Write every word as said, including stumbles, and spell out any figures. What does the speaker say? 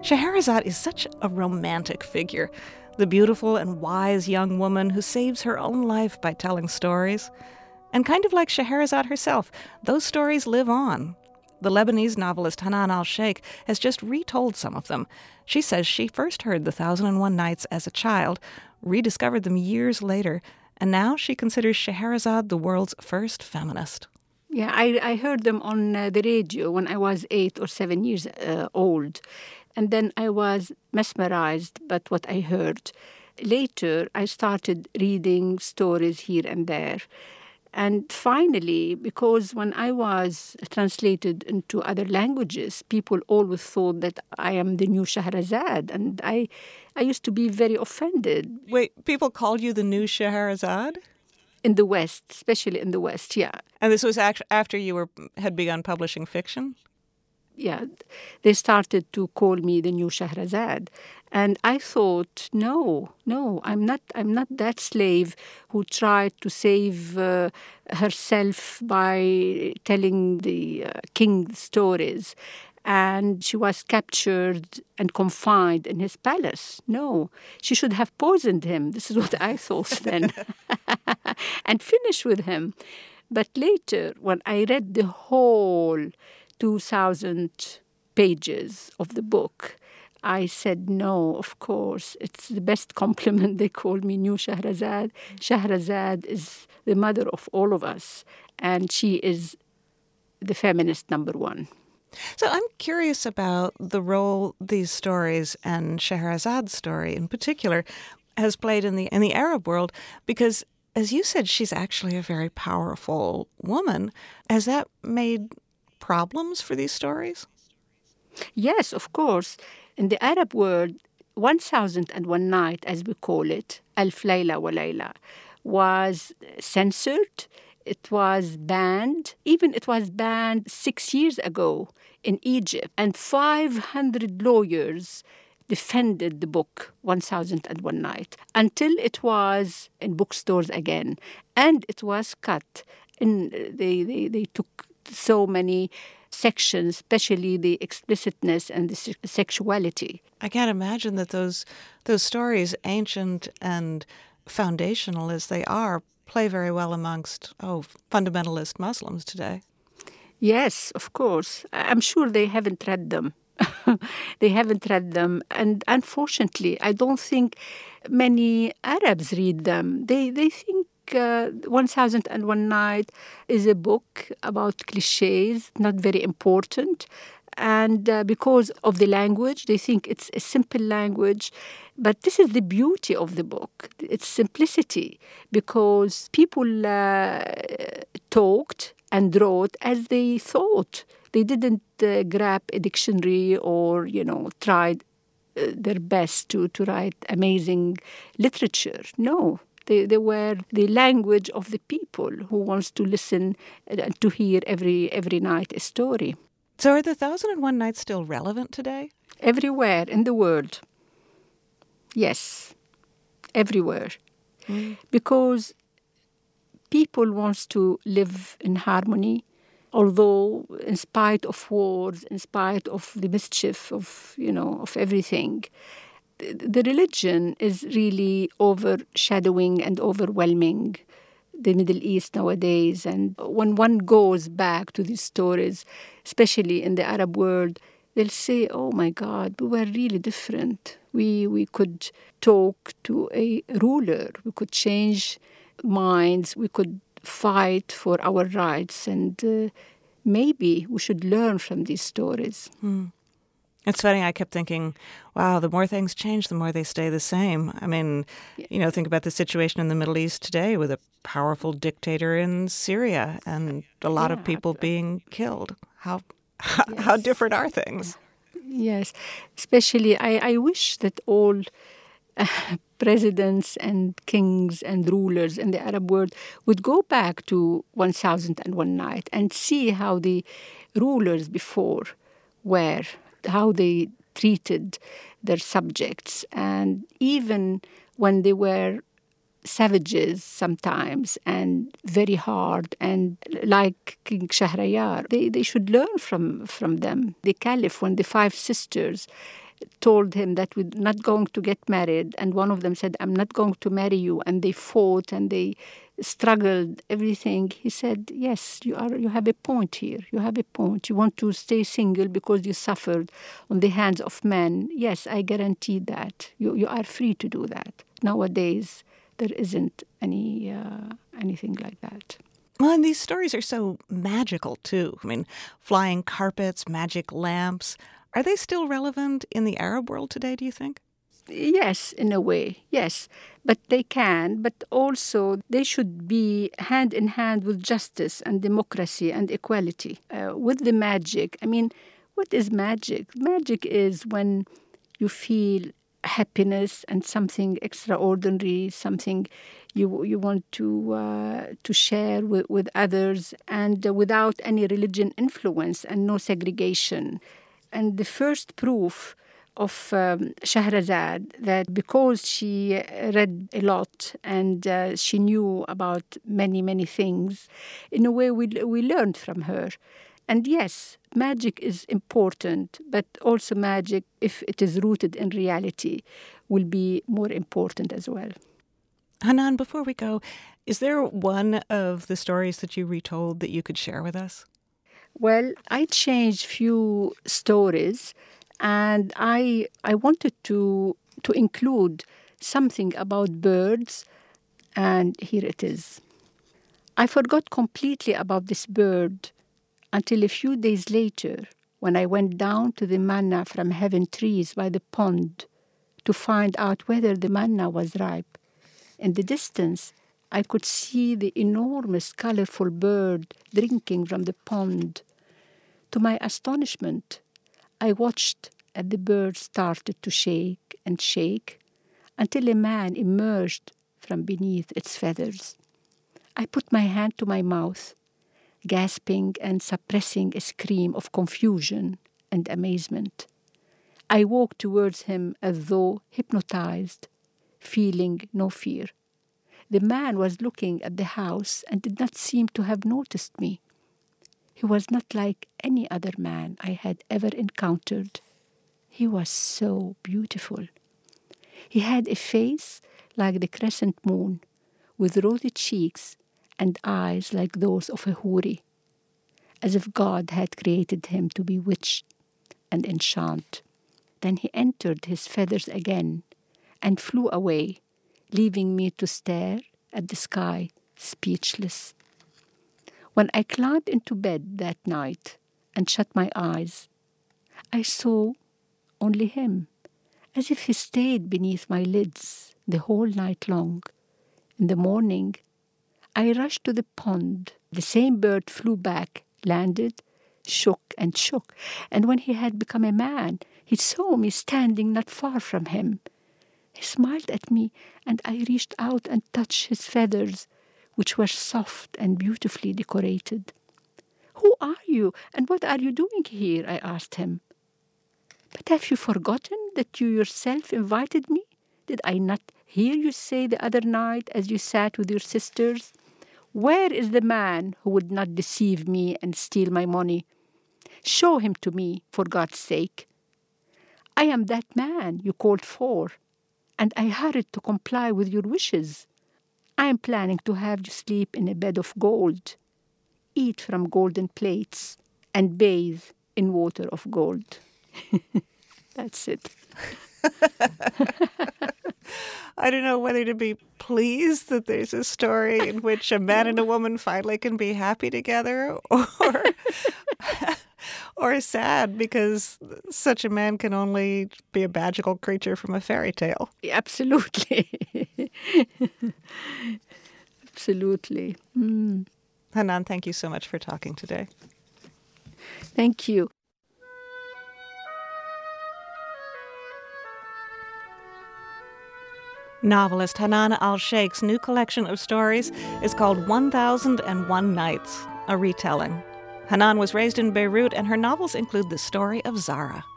Scheherazade is such a romantic figure, the beautiful and wise young woman who saves her own life by telling stories. And kind of like Scheherazade herself, those stories live on. The Lebanese novelist Hanan al-Sheikh has just retold some of them. She says she first heard The Thousand and One Nights as a child, rediscovered them years later, and now she considers Scheherazade the world's first feminist. Yeah, I, I heard them on uh, the radio when I was eight or seven years uh, old. And then I was mesmerized by what I heard. Later, I started reading stories here and there. And finally, because when I was translated into other languages, people always thought that I am the new Shahrazad. And I, I used to be very offended. Wait, people called you the new Scheherazade? In the West, especially in the West, yeah. And this was act- after you were had begun publishing fiction? Yeah, they started to call me the new Shahrazad. And I thought, no, no, I'm not I'm not that slave who tried to save uh, herself by telling the uh, king stories. And she was captured and confined in his palace. No, she should have poisoned him. This is what I thought then. And finish with him. But later, when I read the whole two thousand pages of the book, I said, no, of course, it's the best compliment. They call me new Shahrazad. Shahrazad is the mother of all of us, and she is the feminist number one. So I'm curious about the role these stories, and Scheherazade's story in particular, has played in the in the Arab world, because, as you said, she's actually a very powerful woman. Has that made problems for these stories? Yes, of course. In the Arab world, one thousand and one Night, as we call it, Alf Layla wa Layla, was censored. It was banned. Even it was banned six years ago in Egypt. And five hundred lawyers defended the book, one thousand and one Night, until it was in bookstores again. And it was cut. And they, they, they took so many sections, especially the explicitness and the se- sexuality. I can't imagine that those those stories, ancient and foundational as they are, play very well amongst, oh, fundamentalist Muslims today. Yes, of course. I'm sure they haven't read them. They haven't read them. And unfortunately, I don't think many Arabs read them. They, they think uh, one thousand and one Night is a book about cliches, not very important. And uh, because of the language, they think it's a simple language. But this is the beauty of the book, its simplicity, because people uh, talked and wrote as they thought. They didn't uh, grab a dictionary or, you know, tried uh, their best to, to write amazing literature. No, they, they were the language of the people who wants to listen and to hear every every night a story. So are the Thousand and One Nights still relevant today? Everywhere in the world. Yes, everywhere. Mm. Because people want to live in harmony, although in spite of wars, in spite of the mischief of, you know, of everything, the religion is really overshadowing and overwhelming the Middle East nowadays. And when one goes back to these stories, especially in the Arab world, they'll say, oh my God, we were really different. We we could talk to a ruler. We could change minds. We could fight for our rights. And uh, maybe we should learn from these stories. Hmm. It's funny, I kept thinking, wow, the more things change, the more they stay the same. I mean, yeah. you know, think about the situation in the Middle East today with a powerful dictator in Syria and a lot yeah, of people being killed. How how, yes. how different are things? Yes, especially I, I wish that all uh, presidents and kings and rulers in the Arab world would go back to one thousand and one Night and see how the rulers before were, how they treated their subjects. And even when they were savages sometimes and very hard, and like King Shahriyar, they, they should learn from, from them. The Caliph, when the five sisters told him that we're not going to get married, and one of them said, I'm not going to marry you, and they fought and they struggled, everything, he said, yes, you are. You have a point here. You have a point. You want to stay single because you suffered on the hands of men. Yes, I guarantee that. You, you are free to do that. Nowadays, there isn't any uh, anything like that. Well, and these stories are so magical, too. I mean, flying carpets, magic lamps. Are they still relevant in the Arab world today, do you think? Yes, in a way, yes. But they can, but also they should be hand in hand with justice and democracy and equality. Uh, with the magic, I mean, what is magic? Magic is when you feel happiness and something extraordinary, something you you want to uh, to share with, with others, and uh, without any religion influence and no segregation. And the first proof of um, Shahrazad, that because she read a lot and uh, she knew about many, many things, in a way we, we learned from her. And yes, magic is important, but also magic, if it is rooted in reality, will be more important as well. Hanan, before we go, is there one of the stories that you retold that you could share with us? Well, I changed few stories, and I I wanted to to include something about birds, and here it is. I forgot completely about this bird until a few days later, when I went down to the manna from heaven trees by the pond to find out whether the manna was ripe. In the distance, I could see the enormous, colorful bird drinking from the pond. To my astonishment, I watched as the bird started to shake and shake until a man emerged from beneath its feathers. I put my hand to my mouth, gasping and suppressing a scream of confusion and amazement. I walked towards him as though hypnotized, feeling no fear. The man was looking at the house and did not seem to have noticed me. He was not like any other man I had ever encountered. He was so beautiful. He had a face like the crescent moon, with rosy cheeks and eyes like those of a houri, as if God had created him to bewitch and enchant. Then he entered his feathers again and flew away, leaving me to stare at the sky, speechless. When I climbed into bed that night and shut my eyes, I saw only him, as if he stayed beneath my lids the whole night long. In the morning, I rushed to the pond. The same bird flew back, landed, shook and shook, and when he had become a man, he saw me standing not far from him. He smiled at me, and I reached out and touched his feathers, which were soft and beautifully decorated. "Who are you, and what are you doing here?" I asked him. "But have you forgotten that you yourself invited me? Did I not hear you say the other night as you sat with your sisters, 'Where is the man who would not deceive me and steal my money? Show him to me, for God's sake.' I am that man you called for, and I hurried to comply with your wishes. I am planning to have you sleep in a bed of gold, eat from golden plates, and bathe in water of gold." That's it. I don't know whether to be pleased that there's a story in which a man and a woman finally can be happy together, or or sad because such a man can only be a magical creature from a fairy tale. Absolutely. Absolutely. Mm. Hanan, thank you so much for talking today. Thank you. Novelist Hanan Al-Sheikh's new collection of stories is called one thousand one Nights, a retelling. Hanan was raised in Beirut, and her novels include The Story of Zara.